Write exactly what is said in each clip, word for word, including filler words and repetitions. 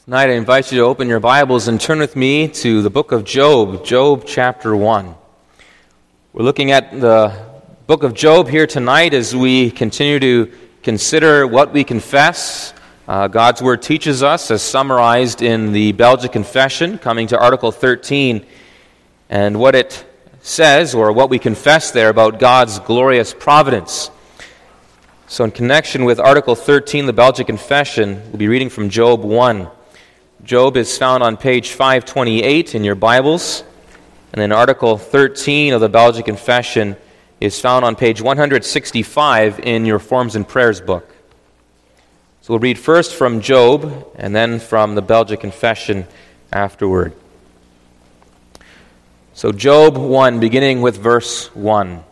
Tonight I invite you to open your Bibles and turn with me to the book of Job, Job chapter one. We're looking at the book of Job here tonight as we continue to consider what we confess. Uh, God's Word teaches us, as summarized in the Belgic Confession, coming to Article thirteen, and what it says, or what we confess there about God's glorious providence. So in connection with Article thirteen, the Belgic Confession, we'll be reading from Job one. Job is found on page five twenty-eight in your Bibles, and then Article thirteen of the Belgic Confession is found on page one sixty-five in your Forms and Prayers book. So we'll read first from Job, and then from the Belgic Confession afterward. So Job one, beginning with verse one.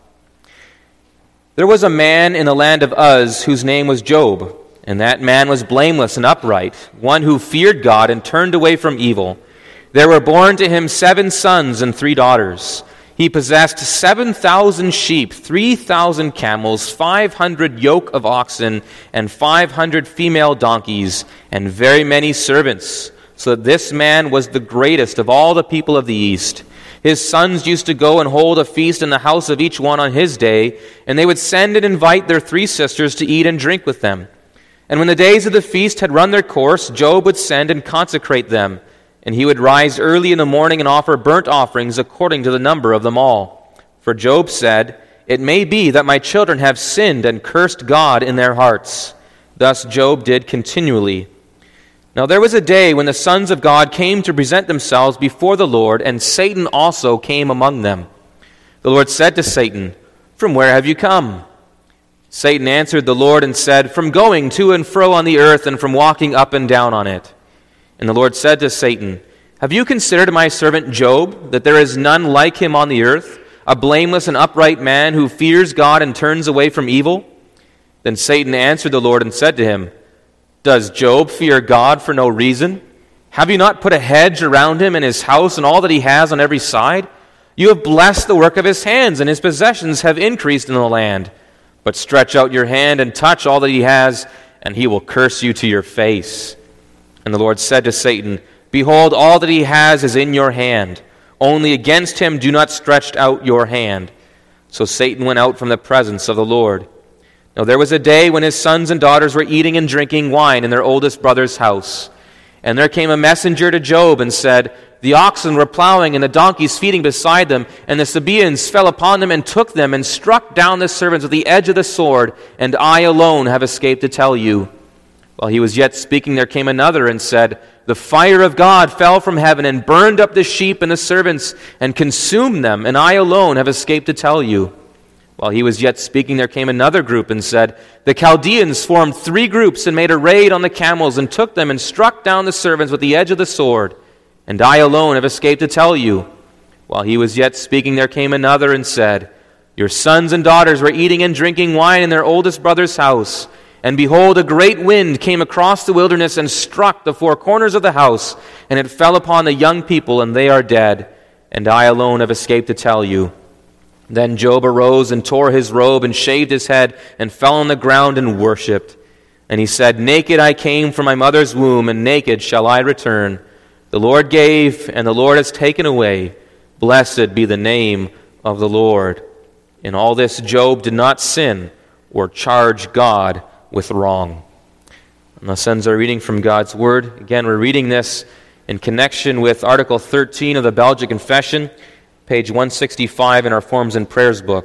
There was a man in the land of Uz whose name was Job, and that man was blameless and upright, one who feared God and turned away from evil. There were born to him seven sons and three daughters. He possessed seven thousand sheep, three thousand camels, five hundred yoke of oxen, and five hundred female donkeys, and very many servants, so that this man was the greatest of all the people of the East. His sons used to go and hold a feast in the house of each one on his day, and they would send and invite their three sisters to eat and drink with them. And when the days of the feast had run their course, Job would send and consecrate them, and he would rise early in the morning and offer burnt offerings according to the number of them all. For Job said, "It may be that my children have sinned and cursed God in their hearts." Thus Job did continually. Now there was a day when the sons of God came to present themselves before the Lord, and Satan also came among them. The Lord said to Satan, "From where have you come?" Satan answered the Lord and said, "From going to and fro on the earth and from walking up and down on it." And the Lord said to Satan, "Have you considered my servant Job, that there is none like him on the earth, a blameless and upright man who fears God and turns away from evil?" Then Satan answered the Lord and said to him, "Does Job fear God for no reason? Have you not put a hedge around him and his house and all that he has on every side? You have blessed the work of his hands, and his possessions have increased in the land. But stretch out your hand and touch all that he has, and he will curse you to your face." And the Lord said to Satan, "Behold, all that he has is in your hand. Only against him do not stretch out your hand." So Satan went out from the presence of the Lord. Now there was a day when his sons and daughters were eating and drinking wine in their oldest brother's house. And there came a messenger to Job and said, "The oxen were plowing and the donkeys feeding beside them, and the Sabaeans fell upon them and took them and struck down the servants with the edge of the sword, and I alone have escaped to tell you." While he was yet speaking, there came another and said, "The fire of God fell from heaven and burned up the sheep and the servants and consumed them, and I alone have escaped to tell you." While he was yet speaking, there came another group and said, "The Chaldeans formed three groups and made a raid on the camels and took them and struck down the servants with the edge of the sword, and I alone have escaped to tell you." While he was yet speaking, there came another and said, "Your sons and daughters were eating and drinking wine in their oldest brother's house, and behold, a great wind came across the wilderness and struck the four corners of the house, and it fell upon the young people, and they are dead, and I alone have escaped to tell you." Then Job arose and tore his robe and shaved his head and fell on the ground and worshipped. And he said, "Naked I came from my mother's womb, and naked shall I return. The Lord gave, and the Lord has taken away. Blessed be the name of the Lord." In all this Job did not sin or charge God with wrong. And thus ends our reading from God's Word. Again, we're reading this in connection with Article thirteen of the Belgic Confession, page one sixty-five in our Forms and Prayers book.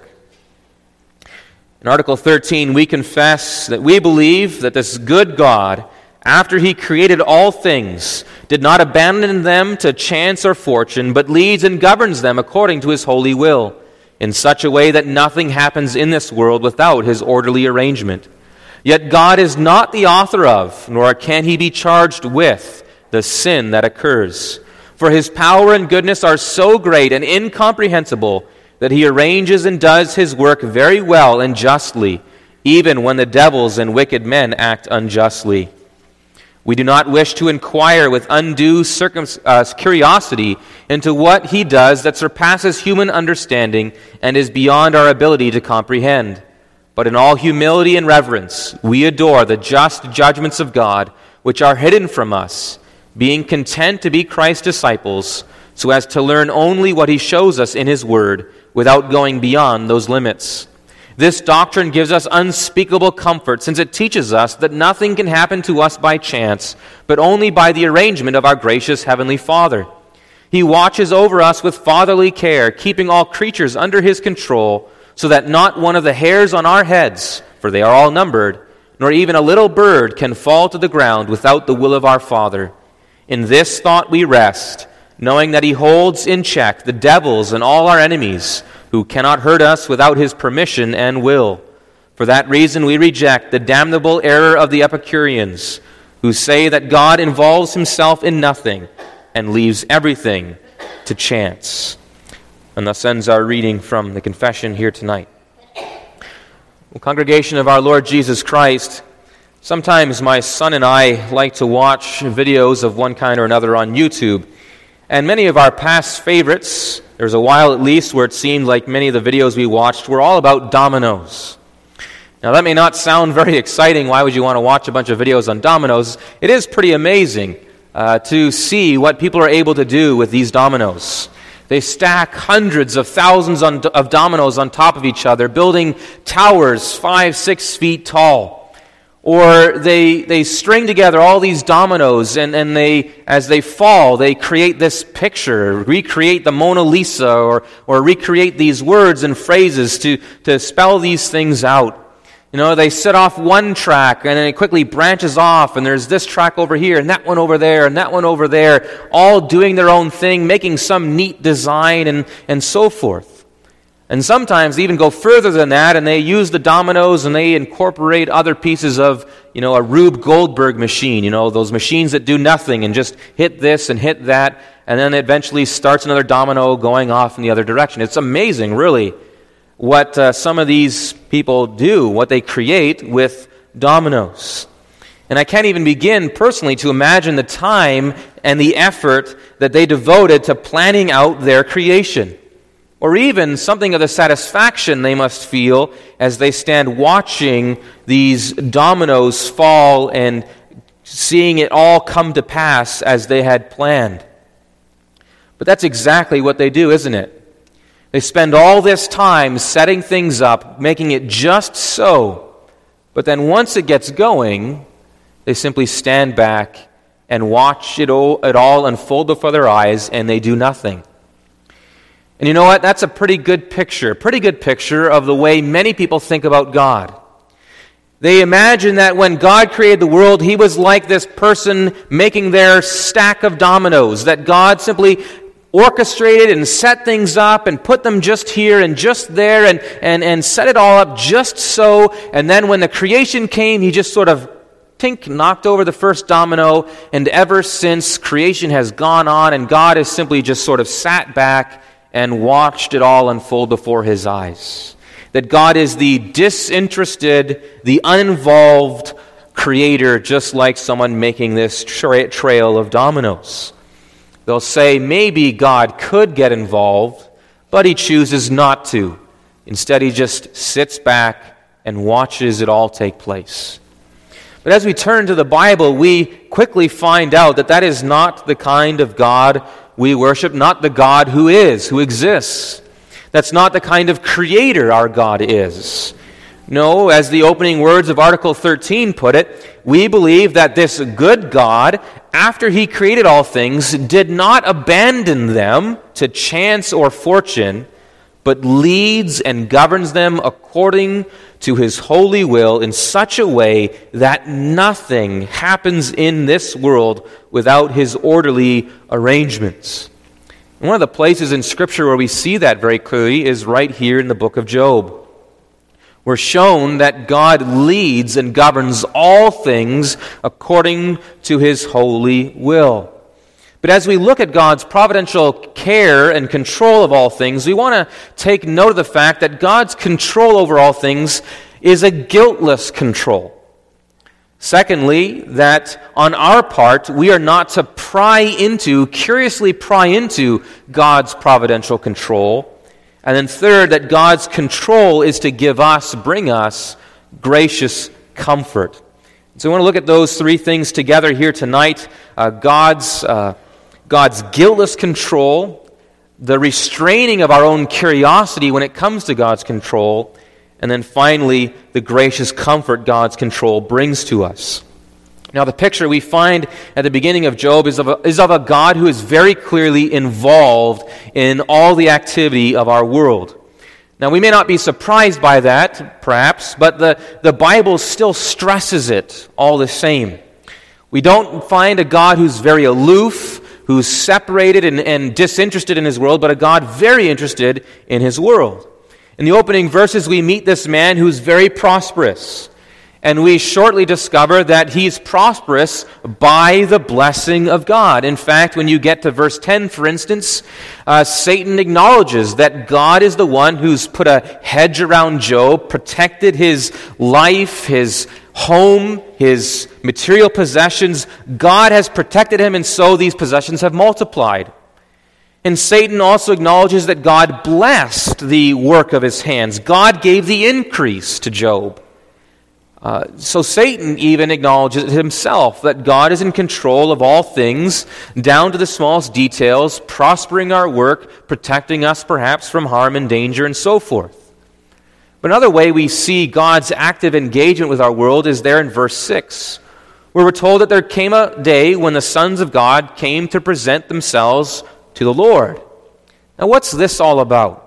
In Article thirteen, we confess that we believe that this good God, after he created all things, did not abandon them to chance or fortune, but leads and governs them according to his holy will, in such a way that nothing happens in this world without his orderly arrangement. Yet God is not the author of, nor can he be charged with, the sin that occurs. For his power and goodness are so great and incomprehensible that he arranges and does his work very well and justly, even when the devils and wicked men act unjustly. We do not wish to inquire with undue circum- uh, curiosity into what he does that surpasses human understanding and is beyond our ability to comprehend. But in all humility and reverence, we adore the just judgments of God, which are hidden from us, being content to be Christ's disciples, so as to learn only what he shows us in his word, without going beyond those limits. This doctrine gives us unspeakable comfort, since it teaches us that nothing can happen to us by chance, but only by the arrangement of our gracious Heavenly Father. He watches over us with fatherly care, keeping all creatures under his control, so that not one of the hairs on our heads, for they are all numbered, nor even a little bird can fall to the ground without the will of our Father. In this thought we rest, knowing that he holds in check the devils and all our enemies, who cannot hurt us without his permission and will. For that reason we reject the damnable error of the Epicureans, who say that God involves himself in nothing and leaves everything to chance. And thus ends our reading from the confession here tonight. Well, congregation of our Lord Jesus Christ, sometimes my son and I like to watch videos of one kind or another on YouTube. And many of our past favorites, there was a while at least where it seemed like many of the videos we watched were all about dominoes. Now that may not sound very exciting. Why would you want to watch a bunch of videos on dominoes? It is pretty amazing uh, to see what people are able to do with these dominoes. They stack hundreds of thousands on, of dominoes on top of each other, building towers five, six feet tall. Or they they string together all these dominoes, and, and they, as they fall, they create this picture, recreate the Mona Lisa, or or recreate these words and phrases to, to spell these things out. You know, they set off one track, and then it quickly branches off, and there's this track over here, and that one over there, and that one over there, all doing their own thing, making some neat design, and, and so forth. And sometimes they even go further than that, and they use the dominoes, and they incorporate other pieces of, you know, a Rube Goldberg machine, you know, those machines that do nothing and just hit this and hit that, and then it eventually starts another domino going off in the other direction. It's amazing, really, what uh, some of these people do, what they create with dominoes. And I can't even begin personally to imagine the time and the effort that they devoted to planning out their creation, or even something of the satisfaction they must feel as they stand watching these dominoes fall and seeing it all come to pass as they had planned. But that's exactly what they do, isn't it? They spend all this time setting things up, making it just so, but then once it gets going, they simply stand back and watch it all, it all unfold before their eyes, and they do nothing. And you know what? That's a pretty good picture, pretty good picture of the way many people think about God. They imagine that when God created the world, he was like this person making their stack of dominoes, that God simply orchestrated and set things up and put them just here and just there and, and, and set it all up just so. And then when the creation came, he just sort of tink, knocked over the first domino. And ever since, creation has gone on, and God has simply just sort of sat back and watched it all unfold before his eyes. That God is the disinterested, the uninvolved creator, just like someone making this tra- trail of dominoes. They'll say maybe God could get involved, but he chooses not to. Instead, he just sits back and watches it all take place. But as we turn to the Bible, we quickly find out that that is not the kind of God we worship, not the God who is, who exists. That's not the kind of creator our God is. No, as the opening words of Article thirteen put it, we believe that this good God, after he created all things, did not abandon them to chance or fortune, but leads and governs them according to his holy will in such a way that nothing happens in this world without his orderly arrangements. And one of the places in Scripture where we see that very clearly is right here in the book of Job. We're shown that God leads and governs all things according to his holy will. But as we look at God's providential care and control of all things, we want to take note of the fact that God's control over all things is a guiltless control. Secondly, that on our part, we are not to pry into, curiously pry into God's providential control. And then third, that God's control is to give us, bring us, gracious comfort. So we want to look at those three things together here tonight. Uh, God's, uh, God's guiltless control, the restraining of our own curiosity when it comes to God's control, and then finally, the gracious comfort God's control brings to us. Now, the picture we find at the beginning of Job is of, a, is of a God who is very clearly involved in all the activity of our world. Now, we may not be surprised by that, perhaps, but the, the Bible still stresses it all the same. We don't find a God who's very aloof, who's separated and, and disinterested in his world, but a God very interested in his world. In the opening verses, we meet this man who's very prosperous. And we shortly discover that he's prosperous by the blessing of God. In fact, when you get to verse ten, for instance, uh, Satan acknowledges that God is the one who's put a hedge around Job, protected his life, his home, his material possessions. God has protected him, and so these possessions have multiplied. And Satan also acknowledges that God blessed the work of his hands. God gave the increase to Job. Uh, so Satan even acknowledges himself that God is in control of all things, down to the smallest details, prospering our work, protecting us perhaps from harm and danger, and so forth. But another way we see God's active engagement with our world is there in verse six, where we're told that there came a day when the sons of God came to present themselves to the Lord. Now, what's this all about?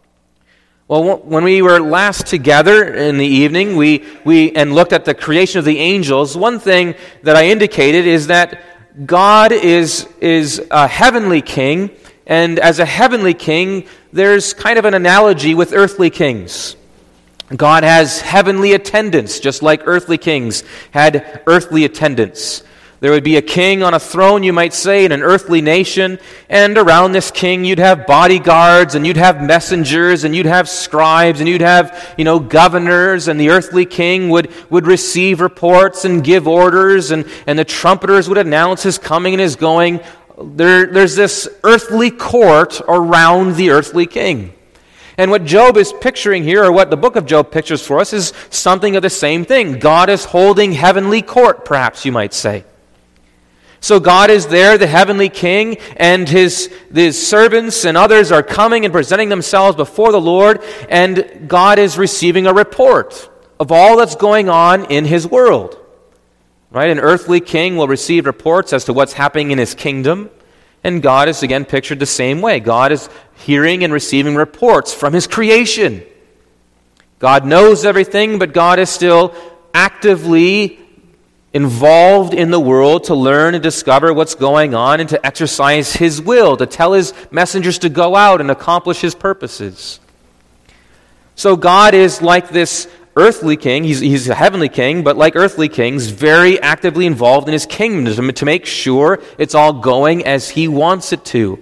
Well, when we were last together in the evening, we, we and looked at the creation of the angels, one thing that I indicated is that God is, is a heavenly king, and as a heavenly king, there's kind of an analogy with earthly kings. God has heavenly attendants, just like earthly kings had earthly attendants. There would be a king on a throne, you might say, in an earthly nation, and around this king you'd have bodyguards, and you'd have messengers, and you'd have scribes, and you'd have, you know, governors, and the earthly king would, would receive reports and give orders, and, and the trumpeters would announce his coming and his going. There, there's this earthly court around the earthly king. And what Job is picturing here, or what the book of Job pictures for us, is something of the same thing. God is holding heavenly court, perhaps you might say. So God is there, the heavenly king, and his, his servants and others are coming and presenting themselves before the Lord, and God is receiving a report of all that's going on in his world. Right? An earthly king will receive reports as to what's happening in his kingdom, and God is again pictured the same way. God is hearing and receiving reports from his creation. God knows everything, but God is still actively involved in the world to learn and discover what's going on and to exercise his will, to tell his messengers to go out and accomplish his purposes. So God is like this earthly king. He's, he's a heavenly king, but like earthly kings, very actively involved in his kingdom to make sure it's all going as he wants it to.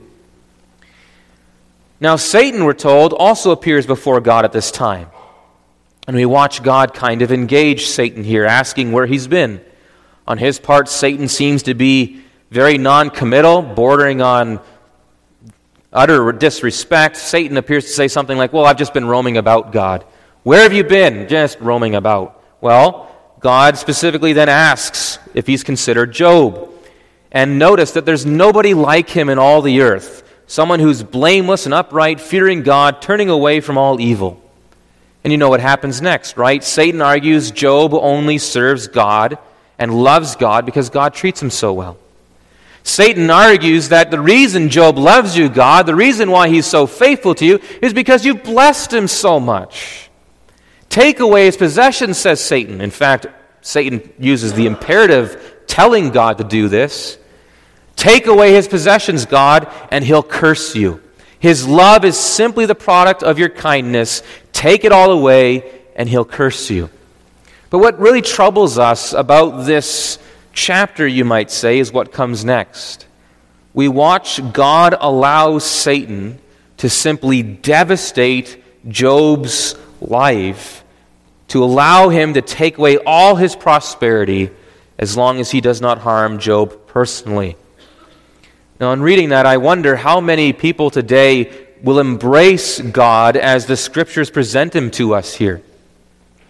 Now, Satan, we're told, also appears before God at this time. And we watch God kind of engage Satan here, asking where he's been. On his part, Satan seems to be very non-committal, bordering on utter disrespect. Satan appears to say something like, well, I've just been roaming about, God. Where have you been? Just roaming about. Well, God specifically then asks if he's considered Job. And notice that there's nobody like him in all the earth. Someone who's blameless and upright, fearing God, turning away from all evil. And you know what happens next, right? Satan argues Job only serves God and loves God because God treats him so well. Satan argues that the reason Job loves you, God, the reason why he's so faithful to you, is because you blessed him so much. Take away his possessions, says Satan. In fact, Satan uses the imperative, telling God to do this. Take away his possessions, God, and he'll curse you. His love is simply the product of your kindness. Take it all away, and he'll curse you. But what really troubles us about this chapter, you might say, is what comes next. We watch God allow Satan to simply devastate Job's life, to allow him to take away all his prosperity as long as he does not harm Job personally. Now, in reading that, I wonder how many people today will embrace God as the Scriptures present him to us here.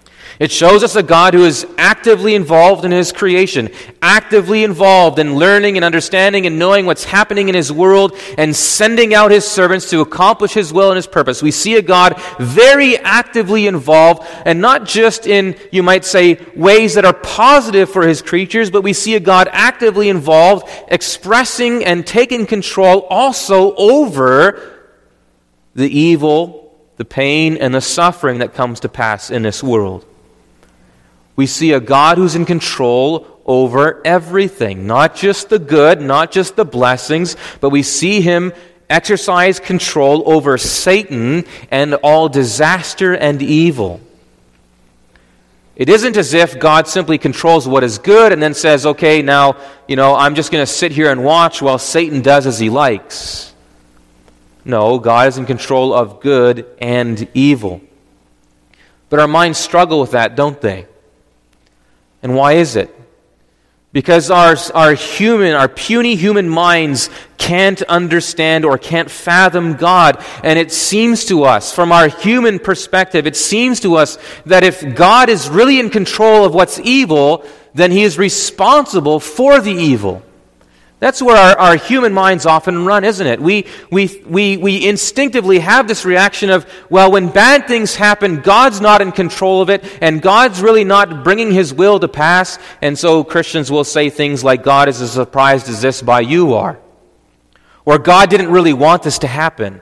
It shows us a God who is actively involved in His creation, actively involved in learning and understanding and knowing what's happening in His world and sending out His servants to accomplish His will and His purpose. We see a God very actively involved, and not just in, you might say, ways that are positive for His creatures, but we see a God actively involved, expressing and taking control also over the evil, the pain, and the suffering that comes to pass in this world. We see a God who's in control over everything, not just the good, not just the blessings, but we see Him exercise control over Satan and all disaster and evil. It isn't as if God simply controls what is good and then says, okay, now, you know, I'm just going to sit here and watch while Satan does as he likes. No, God is in control of good and evil. But our minds struggle with that, don't they? And why is it? Because our, our human, our puny human minds can't understand or can't fathom God. And it seems to us, from our human perspective, it seems to us that if God is really in control of what's evil, then He is responsible for the evil. That's where our, our human minds often run, isn't it? We, we, we, we instinctively have this reaction of, well, when bad things happen, God's not in control of it, and God's really not bringing His will to pass, and so Christians will say things like, God is as surprised as this by you are. Or God didn't really want this to happen.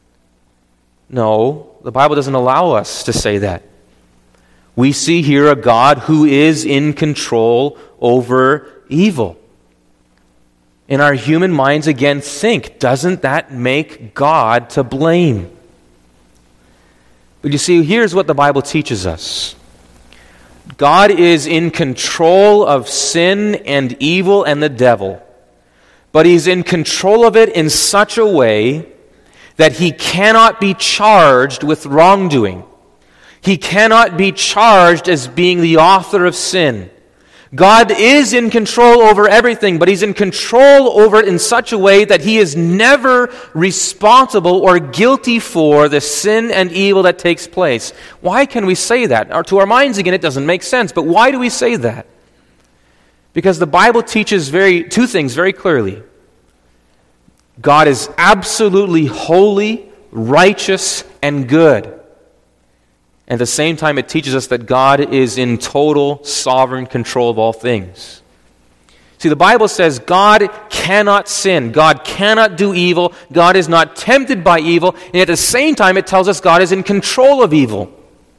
No, the Bible doesn't allow us to say that. We see here a God who is in control over evil. And our human minds again think, doesn't that make God to blame? But you see, here's what the Bible teaches us. God is in control of sin and evil and the devil, but He's in control of it in such a way that He cannot be charged with wrongdoing. He cannot be charged as being the author of sin. God is in control over everything, but He's in control over it in such a way that He is never responsible or guilty for the sin and evil that takes place. Why can we say that? Or to our minds, again, it doesn't make sense, but why do we say that? Because the Bible teaches very two things very clearly. God is absolutely holy, righteous, and good. And at the same time, it teaches us that God is in total sovereign control of all things. See, the Bible says God cannot sin. God cannot do evil. God is not tempted by evil. And at the same time, it tells us God is in control of evil.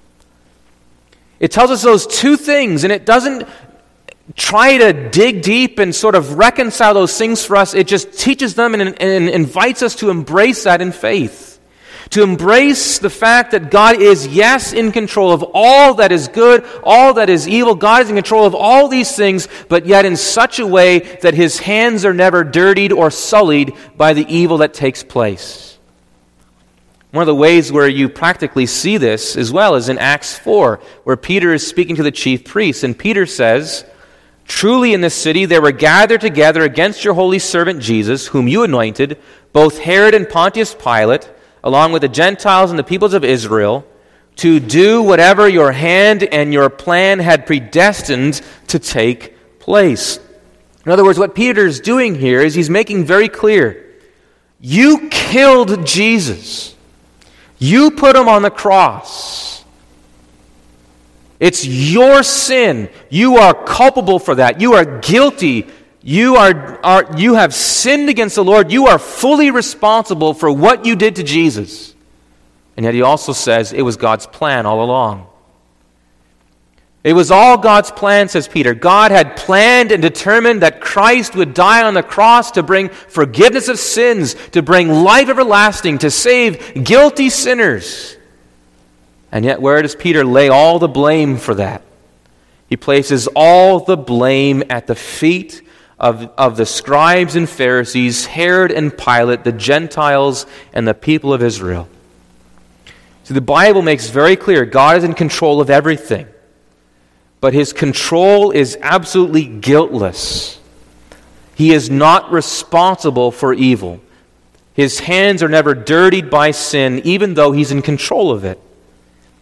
It tells us those two things, and it doesn't try to dig deep and sort of reconcile those things for us. It just teaches them and, and invites us to embrace that in faith. To embrace the fact that God is, yes, in control of all that is good, all that is evil. God is in control of all these things, but yet in such a way that His hands are never dirtied or sullied by the evil that takes place. One of the ways where you practically see this as well is in Acts four, where Peter is speaking to the chief priests, and Peter says, "Truly in this city there were gathered together against your holy servant Jesus, whom you anointed, both Herod and Pontius Pilate, along with the Gentiles and the peoples of Israel, to do whatever your hand and your plan had predestined to take place." In other words, what Peter's doing here is he's making very clear, you killed Jesus. You put Him on the cross. It's your sin. You are culpable for that. You are guilty. You are, are you have sinned against the Lord. You are fully responsible for what you did to Jesus. And yet He also says it was God's plan all along. It was all God's plan, says Peter. God had planned and determined that Christ would die on the cross to bring forgiveness of sins, to bring life everlasting, to save guilty sinners. And yet where does Peter lay all the blame for that? He places all the blame at the feet Of, of the scribes and Pharisees, Herod and Pilate, the Gentiles, and the people of Israel. So the Bible makes very clear God is in control of everything. But His control is absolutely guiltless. He is not responsible for evil. His hands are never dirtied by sin, even though He's in control of it.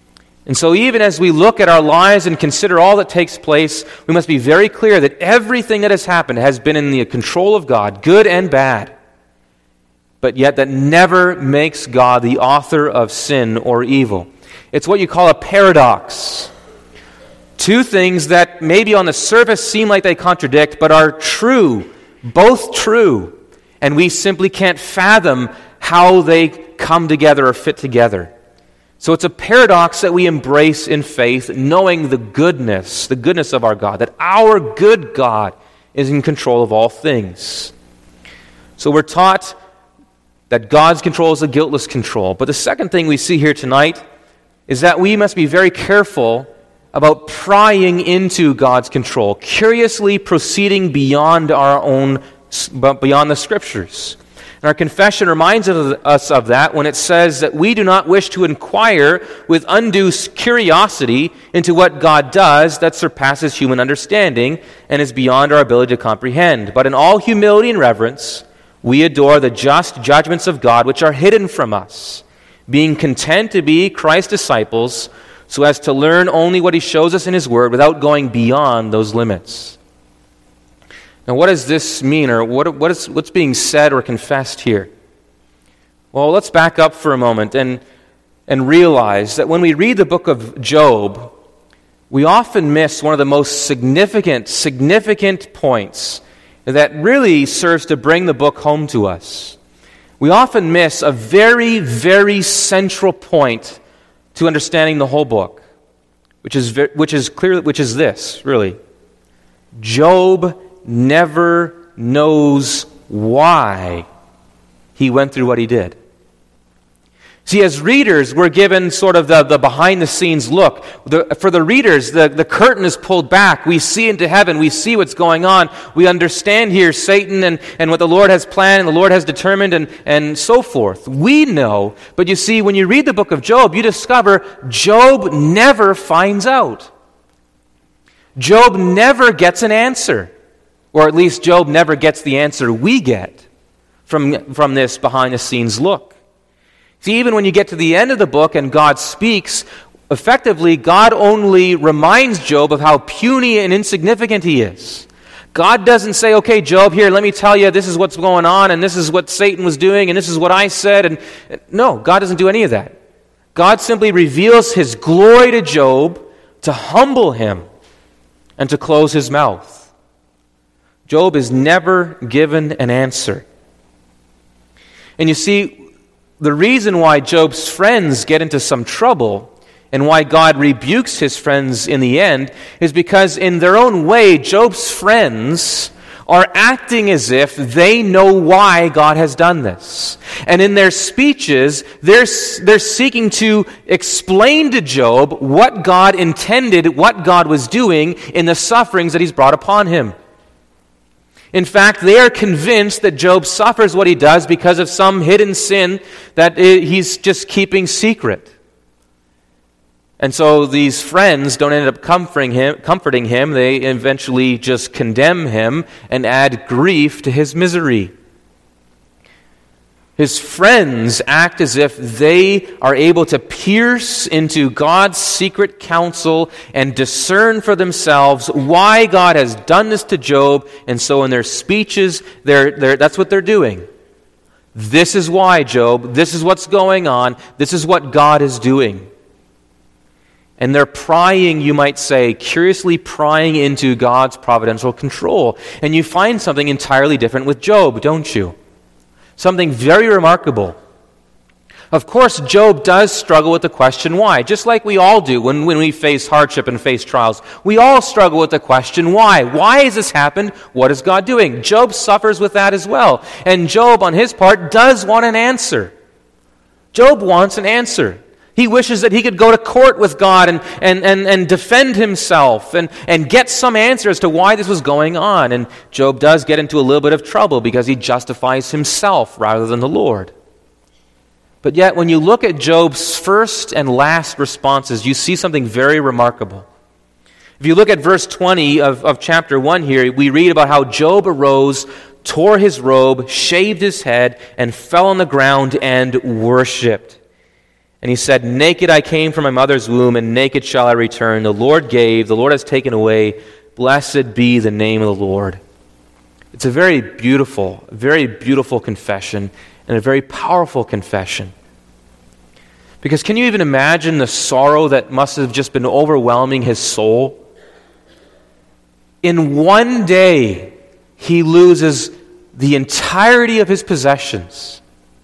And so even as we look at our lives and consider all that takes place, we must be very clear that everything that has happened has been in the control of God, good and bad. But yet that never makes God the author of sin or evil. It's what you call a paradox. Two things that maybe on the surface seem like they contradict, but are true, both true, and we simply can't fathom how they come together or fit together. So it's a paradox that we embrace in faith, knowing the goodness, the goodness of our God, that our good God is in control of all things. So we're taught that God's control is a guiltless control. But the second thing we see here tonight is that we must be very careful about prying into God's control, curiously proceeding beyond our own, beyond the Scriptures. And our confession reminds us of that when it says that we do not wish to inquire with undue curiosity into what God does that surpasses human understanding and is beyond our ability to comprehend. But in all humility and reverence, we adore the just judgments of God which are hidden from us, being content to be Christ's disciples so as to learn only what He shows us in His Word without going beyond those limits. Now, what does this mean, or what, what is, what's being said or confessed here? Well, let's back up for a moment and, and realize that when we read the book of Job, we often miss one of the most significant, significant points that really serves to bring the book home to us. We often miss a very, very central point to understanding the whole book, which is which is clear, which is this, really. Job never knows why he went through what he did. See, as readers, we're given sort of the, the behind-the-scenes look. The, for the readers, the, the curtain is pulled back. We see into heaven. We see what's going on. We understand here Satan and, and what the Lord has planned and the Lord has determined and, and so forth. We know. But you see, when you read the book of Job, you discover Job never finds out. Job never gets an answer. Or at least Job never gets the answer we get from, from this behind-the-scenes look. See, even when you get to the end of the book and God speaks, effectively God only reminds Job of how puny and insignificant he is. God doesn't say, okay, Job, here, let me tell you, this is what's going on, and this is what Satan was doing, and this is what I said. And no, God doesn't do any of that. God simply reveals His glory to Job to humble him and to close his mouth. Job is never given an answer. And you see, the reason why Job's friends get into some trouble and why God rebukes his friends in the end is because in their own way, Job's friends are acting as if they know why God has done this. And in their speeches, they're, they're seeking to explain to Job what God intended, what God was doing in the sufferings that He's brought upon him. In fact, they are convinced that Job suffers what he does because of some hidden sin that he's just keeping secret. And so these friends don't end up comforting him, comforting him. They eventually just condemn him and add grief to his misery. His friends act as if they are able to pierce into God's secret counsel and discern for themselves why God has done this to Job. And so in their speeches, they're, they're, that's what they're doing. This is why, Job. This is what's going on. This is what God is doing. And they're prying, you might say, curiously prying into God's providential control. And you find something entirely different with Job, don't you? Something very remarkable. Of course, Job does struggle with the question why, just like we all do when, when we face hardship and face trials. We all struggle with the question why. Why has this happened? What is God doing? Job suffers with that as well. And Job, on his part, does want an answer. Job wants an answer. He wishes that he could go to court with God and, and, and, and defend himself and, and get some answer as to why this was going on. And Job does get into a little bit of trouble because he justifies himself rather than the Lord. But yet, when you look at Job's first and last responses, you see something very remarkable. If you look at verse twenty of, of chapter one here, we read about how Job arose, tore his robe, shaved his head, and fell on the ground and worshipped. And he said, naked I came from my mother's womb, and naked shall I return. The Lord gave, the Lord has taken away. Blessed be the name of the Lord. It's a very beautiful, very beautiful confession, and a very powerful confession. Because can you even imagine the sorrow that must have just been overwhelming his soul? In one day, he loses the entirety of his possessions.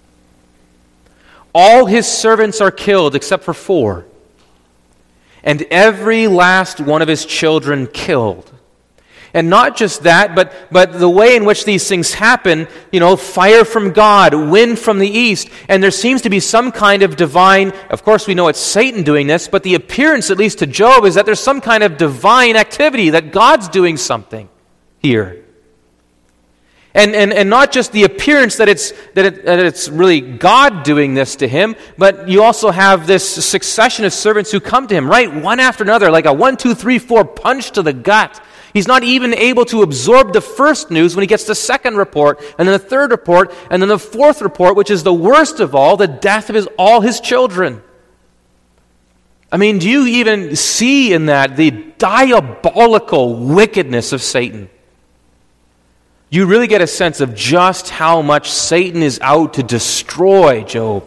All his servants are killed except for four. And every last one of his children killed. And not just that, but, but the way in which these things happen, you know, fire from God, wind from the east, and there seems to be some kind of divine, of course we know it's Satan doing this, but the appearance, at least to Job, is that there's some kind of divine activity, that God's doing something here. And, and, and not just the appearance that it's, that, it, that it's really God doing this to him, but you also have this succession of servants who come to him, right, one after another, like a one, two, three, four punch to the gut. He's not even able to absorb the first news when he gets the second report, and then the third report, and then the fourth report, which is the worst of all, the death of his, all his children. I mean, do you even see in that the diabolical wickedness of Satan? You really get a sense of just how much Satan is out to destroy Job.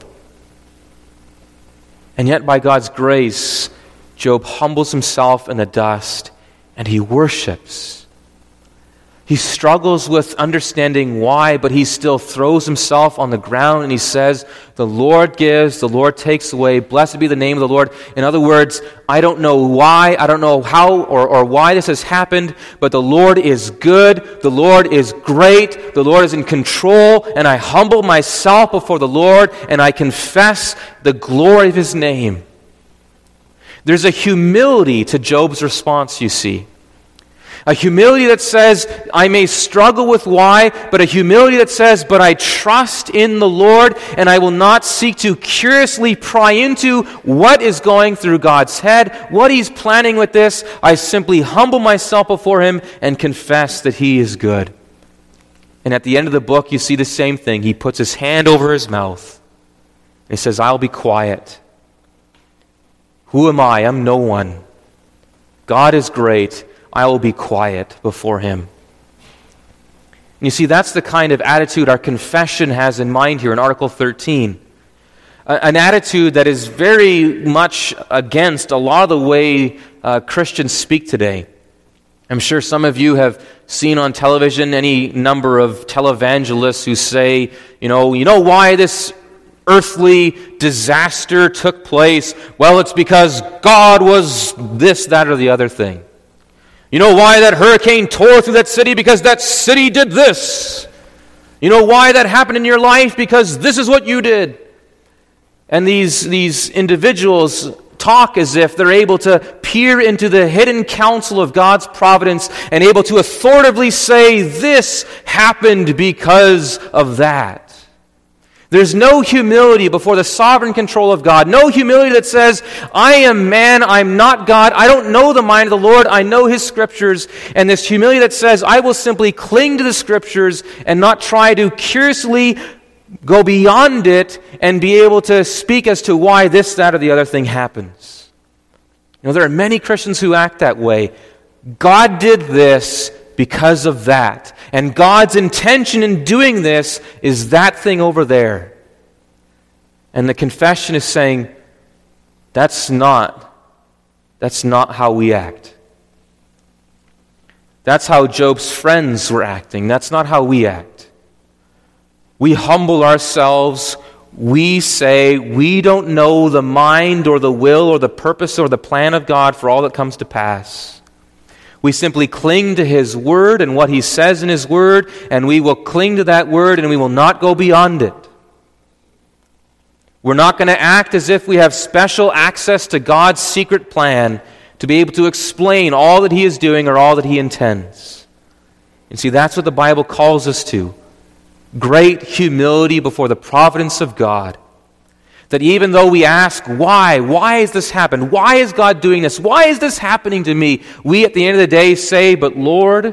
And yet, by God's grace, Job humbles himself in the dust and he worships. He struggles with understanding why, but he still throws himself on the ground and he says, the Lord gives, the Lord takes away, blessed be the name of the Lord. In other words, I don't know why, I don't know how or, or why this has happened, but the Lord is good, the Lord is great, the Lord is in control, and I humble myself before the Lord and I confess the glory of his name. There's a humility to Job's response, you see. A humility that says, I may struggle with why, but a humility that says, but I trust in the Lord, and I will not seek to curiously pry into what is going through God's head, what he's planning with this. I simply humble myself before him and confess that he is good. And at the end of the book, you see the same thing. He puts his hand over his mouth. And he says, I'll be quiet. Who am I? I'm no one. God is great. I will be quiet before him. And you see, that's the kind of attitude our confession has in mind here in Article thirteen. An attitude that is very much against a lot of the way uh, Christians speak today. I'm sure some of you have seen on television any number of televangelists who say, you know, you know why this earthly disaster took place? Well, it's because God was this, that, or the other thing. You know why that hurricane tore through that city? Because that city did this. You know why that happened in your life? Because this is what you did. And these, these individuals talk as if they're able to peer into the hidden counsel of God's providence and able to authoritatively say, this happened because of that. There's no humility before the sovereign control of God. No humility that says, I am man, I'm not God. I don't know the mind of the Lord. I know his scriptures. And this humility that says, I will simply cling to the scriptures and not try to curiously go beyond it and be able to speak as to why this, that, or the other thing happens. You know, there are many Christians who act that way. God did this because of that. And God's intention in doing this is that thing over there. And the confession is saying, that's not, that's not how we act. That's how Job's friends were acting. That's not how we act. We humble ourselves. We say we don't know the mind or the will or the purpose or the plan of God for all that comes to pass. We simply cling to his word and what he says in his word, and we will cling to that word and we will not go beyond it. We're not going to act as if we have special access to God's secret plan to be able to explain all that he is doing or all that he intends. And see, that's what the Bible calls us to. Great humility before the providence of God. That even though we ask, why? Why has this happened? Why is God doing this? Why is this happening to me? We at the end of the day say, but Lord,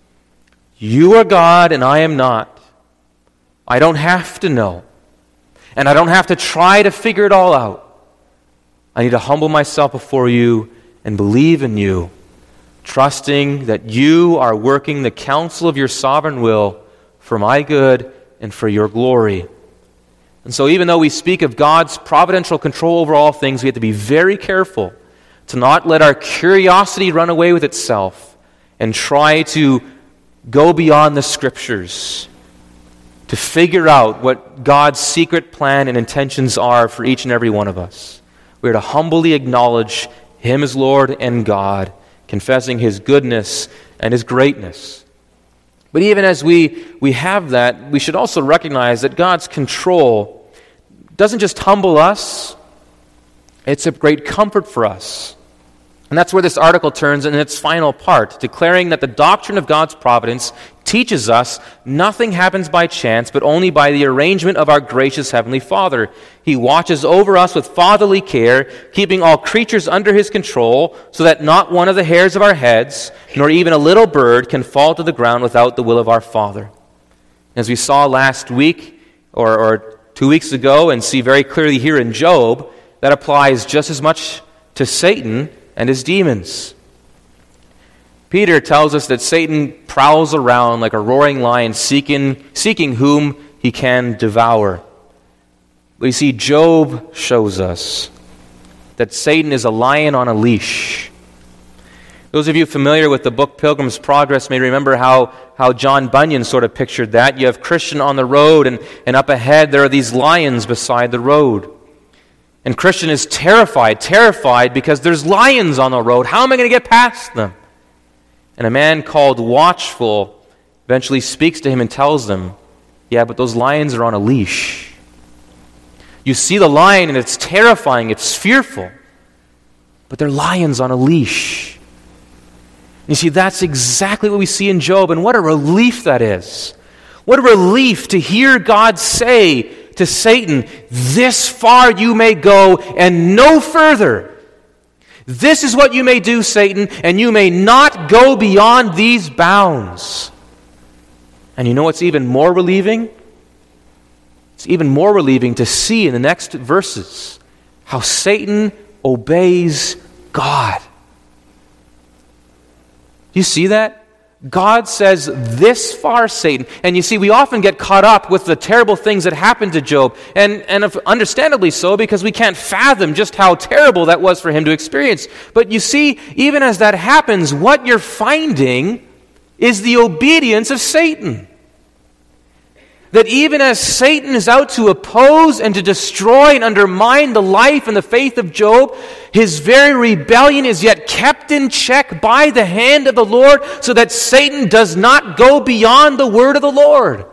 you are God and I am not. I don't have to know. And I don't have to try to figure it all out. I need to humble myself before you and believe in you, trusting that you are working the counsel of your sovereign will for my good and for your glory. And so even though we speak of God's providential control over all things, we have to be very careful to not let our curiosity run away with itself and try to go beyond the Scriptures to figure out what God's secret plan and intentions are for each and every one of us. We are to humbly acknowledge Him as Lord and God, confessing His goodness and His greatness. But even as we, we have that, we should also recognize that God's control doesn't just humble us, it's a great comfort for us. And that's where this article turns in its final part, declaring that the doctrine of God's providence teaches us nothing happens by chance, but only by the arrangement of our gracious Heavenly Father. He watches over us with fatherly care, keeping all creatures under His control, so that not one of the hairs of our heads, nor even a little bird, can fall to the ground without the will of our Father. As we saw last week, or, or two weeks ago, and see very clearly here in Job, that applies just as much to Satan and his demons. Peter tells us that Satan prowls around like a roaring lion, seeking, seeking whom he can devour. But you see, Job shows us that Satan is a lion on a leash. Those of you familiar with the book Pilgrim's Progress may remember how, how John Bunyan sort of pictured that. You have Christian on the road, and, and up ahead there are these lions beside the road. And Christian is terrified, terrified because there's lions on the road. How am I going to get past them? And a man called Watchful eventually speaks to him and tells him, yeah, but those lions are on a leash. You see the lion and it's terrifying, it's fearful, but they're lions on a leash. And you see, that's exactly what we see in Job, and what a relief that is. What a relief to hear God say to Satan, this far you may go and no further. This is what you may do, Satan, and you may not go beyond these bounds. And you know what's even more relieving? It's even more relieving to see in the next verses how Satan obeys God. Do you see that? God says, this far, Satan. And you see, we often get caught up with the terrible things that happened to Job. And, and understandably so, because we can't fathom just how terrible that was for him to experience. But you see, even as that happens, what you're finding is the obedience of Satan. That even as Satan is out to oppose and to destroy and undermine the life and the faith of Job, his very rebellion is yet kept in check by the hand of the Lord, so that Satan does not go beyond the word of the Lord.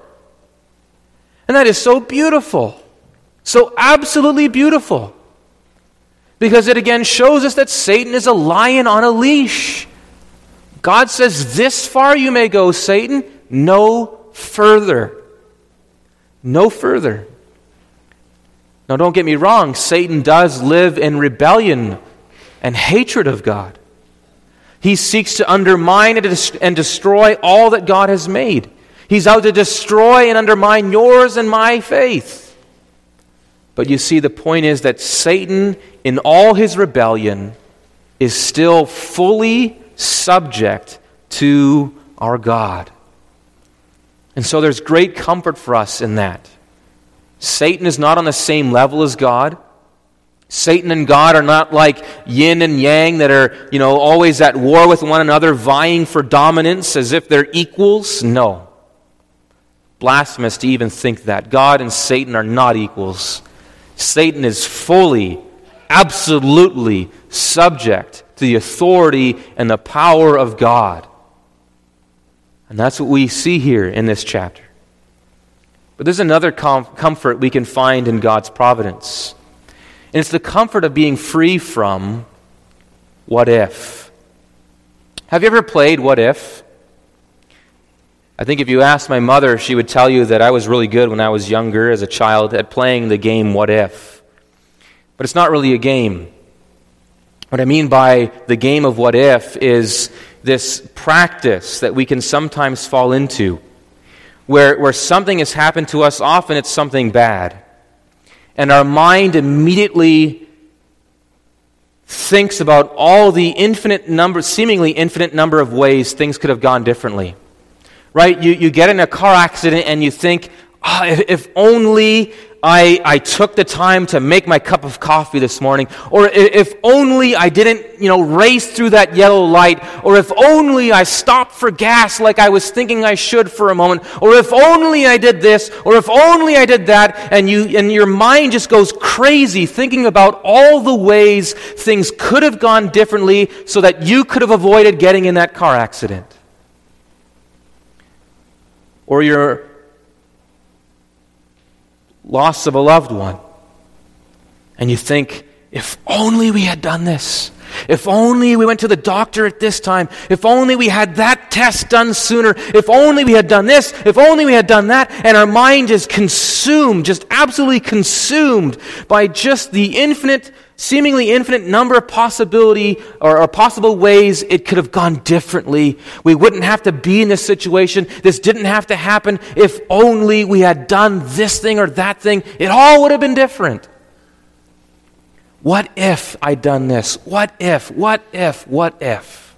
And that is so beautiful, so absolutely beautiful, because it again shows us that Satan is a lion on a leash. God says, this far you may go, Satan, no further. No further. Now, don't get me wrong, Satan does live in rebellion and hatred of God. He seeks to undermine and destroy all that God has made. He's out to destroy and undermine yours and my faith. But you see, the point is that Satan, in all his rebellion, is still fully subject to our God. And so there's great comfort for us in that. Satan is not on the same level as God. Satan and God are not like yin and yang that are, you know, always at war with one another, vying for dominance as if they're equals. No. Blasphemous to even think that. God and Satan are not equals. Satan is fully, absolutely subject to the authority and the power of God. And that's what we see here in this chapter. But there's another com- comfort we can find in God's providence. And it's the comfort of being free from what if. Have you ever played What If? I think if you asked my mother, she would tell you that I was really good when I was younger as a child at playing the game What If. But it's not really a game. What I mean by the game of what if is this practice that we can sometimes fall into, where, where something has happened to us. Often it's something bad. and our mind immediately thinks about all the infinite number, seemingly infinite number of ways things could have gone differently. Right? You, you get in a car accident and you think, oh, if, if only I, I took the time to make my cup of coffee this morning, or if, if only I didn't, you know, race through that yellow light, or if only I stopped for gas like I was thinking I should for a moment, or if only I did this, or if only I did that, and you and your mind just goes crazy thinking about all the ways things could have gone differently so that you could have avoided getting in that car accident. Or your loss of a loved one. And you think, if only we had done this. If only we went to the doctor at this time. If only we had that test done sooner. If only we had done this. If only we had done that. And our mind is consumed, just absolutely consumed by just the infinite, seemingly infinite number of possibility or, or possible ways it could have gone differently. We wouldn't have to be in this situation. This didn't have to happen. If only we had done this thing or that thing, it all would have been different. What if I'd done this? What if? What if? What if?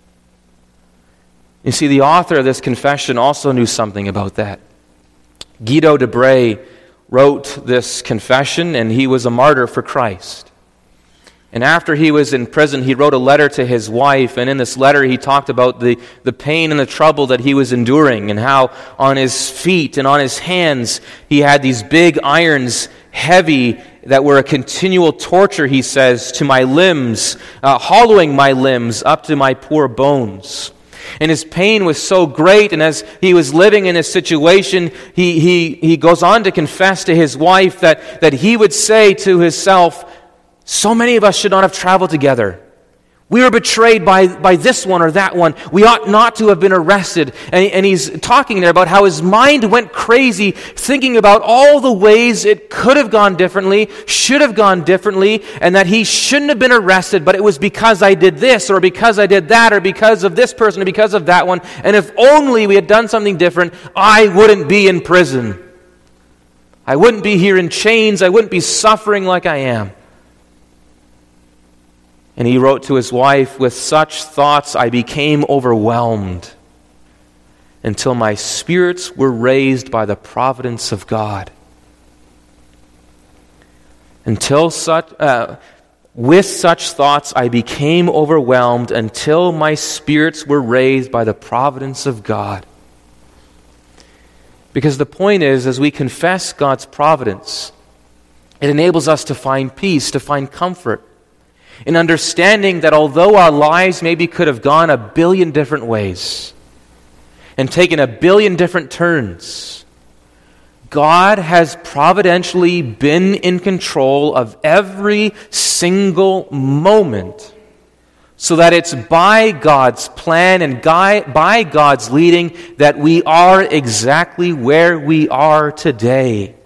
You see, the author of this confession also knew something about that. Guido de Brès wrote this confession, and he was a martyr for Christ. And after he was in prison, he wrote a letter to his wife, and in this letter he talked about the, the pain and the trouble that he was enduring, and how on his feet and on his hands he had these big irons, heavy, that were a continual torture, he says, to my limbs, uh, hollowing my limbs up to my poor bones. And his pain was so great, and as he was living in this situation, he, he, he goes on to confess to his wife that, that he would say to himself, so many of us should not have traveled together. We were betrayed by, by this one or that one. We ought not to have been arrested. And, and he's talking there about how his mind went crazy thinking about all the ways it could have gone differently, should have gone differently, and that he shouldn't have been arrested, but it was because I did this or because I did that or because of this person or because of that one. And if only we had done something different, I wouldn't be in prison. I wouldn't be here in chains. I wouldn't be suffering like I am. And he wrote to his wife, with such thoughts I became overwhelmed until my spirits were raised by the providence of God. Until such, uh, with such thoughts I became overwhelmed until my spirits were raised by the providence of God. Because the point is, as we confess God's providence, it enables us to find peace, to find comfort, in understanding that although our lives maybe could have gone a billion different ways and taken a billion different turns, God has providentially been in control of every single moment, so that it's by God's plan and by God's leading that we are exactly where we are today.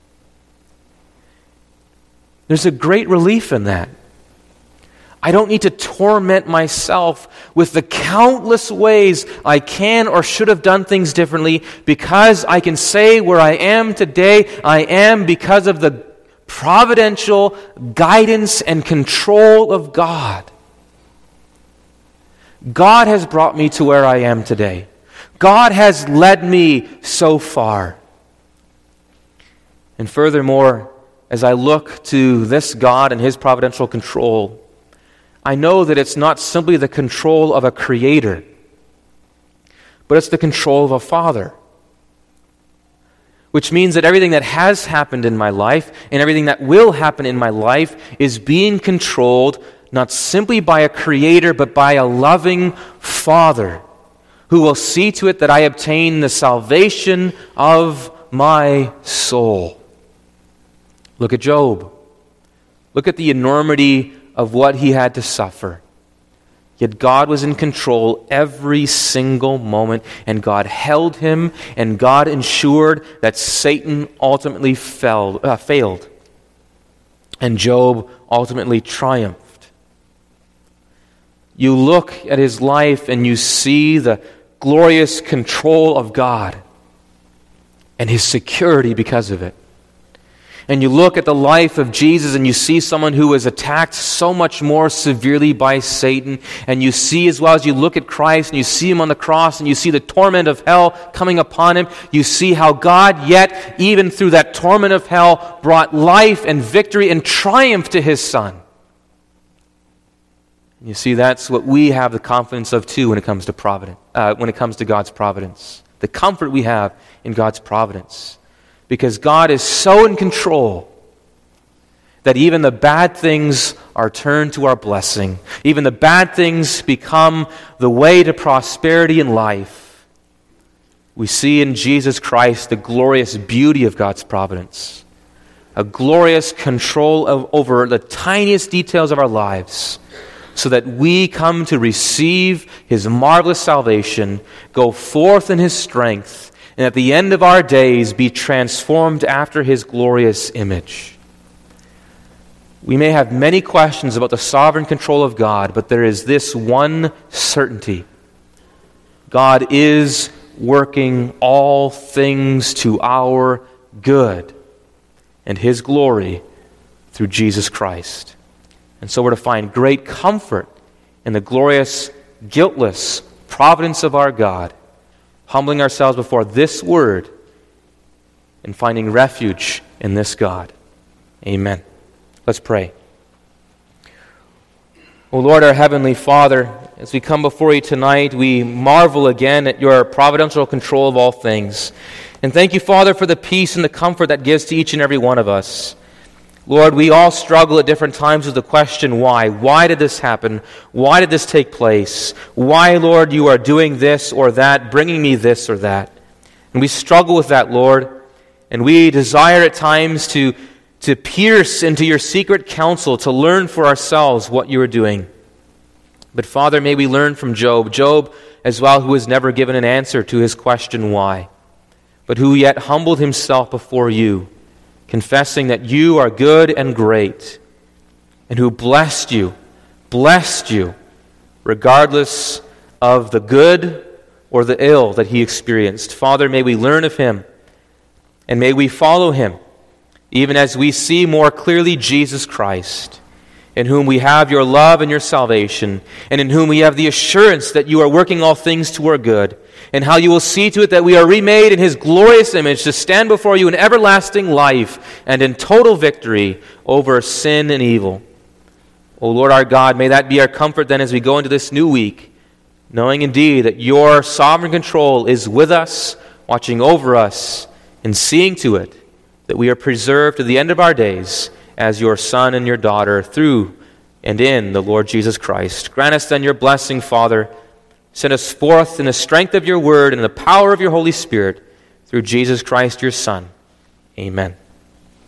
There's a great relief in that. I don't need to torment myself with the countless ways I can or should have done things differently, because I can say where I am today, I am because of the providential guidance and control of God. God has brought me to where I am today. God has led me so far. And furthermore, as I look to this God and His providential control, I know that it's not simply the control of a creator, but it's the control of a father. Which means that everything that has happened in my life and everything that will happen in my life is being controlled not simply by a creator, but by a loving father who will see to it that I obtain the salvation of my soul. Look at Job. Look at the enormity of what he had to suffer. Yet God was in control every single moment, and God held him, and God ensured that Satan ultimately fell, uh, failed, and Job ultimately triumphed. You look at his life and you see the glorious control of God and His security because of it. and you look at the life of Jesus and you see someone who was attacked so much more severely by Satan, and you see, as well as you look at Christ and you see him on the cross and you see the torment of hell coming upon him, you see how God yet, even through that torment of hell, brought life and victory and triumph to his Son. You see, that's what we have the confidence of too when it comes to providence, uh, when it comes to God's providence. The comfort we have in God's providence. Because God is so in control that even the bad things are turned to our blessing. Even the bad things become the way to prosperity in life. We see in Jesus Christ the glorious beauty of God's providence. A glorious control of, over the tiniest details of our lives, so that we come to receive his marvelous salvation, go forth in his strength, and at the end of our days be transformed after his glorious image. We may have many questions about the sovereign control of God, but there is this one certainty. God is working all things to our good and his glory through Jesus Christ. And so we're to find great comfort in the glorious, guiltless providence of our God, humbling ourselves before this word and finding refuge in this God. Amen. Let's pray. O Lord, our Heavenly Father, as we come before you tonight, we marvel again at your providential control of all things. And thank you, Father, for the peace and the comfort that gives to each and every one of us. Lord, we all struggle at different times with the question, why? Why did this happen? Why did this take place? Why, Lord, you are doing this or that, bringing me this or that? And we struggle with that, Lord. And we desire at times to, to pierce into your secret counsel, to learn for ourselves what you are doing. But Father, may we learn from Job. Job as well, who was never given an answer to his question, why? But who yet humbled himself before you, confessing that you are good and great, and who blessed you, blessed you, regardless of the good or the ill that he experienced. Father, may we learn of him, and may we follow him, even as we see more clearly Jesus Christ, in whom we have your love and your salvation, and in whom we have the assurance that you are working all things to our good, and how you will see to it that we are remade in his glorious image to stand before you in everlasting life and in total victory over sin and evil. O Lord our God, may that be our comfort then as we go into this new week, knowing indeed that your sovereign control is with us, watching over us, and seeing to it that we are preserved to the end of our days as your son and your daughter through and in the Lord Jesus Christ. Grant us then your blessing, Father. Send us forth in the strength of your word and the power of your Holy Spirit through Jesus Christ, your Son. Amen.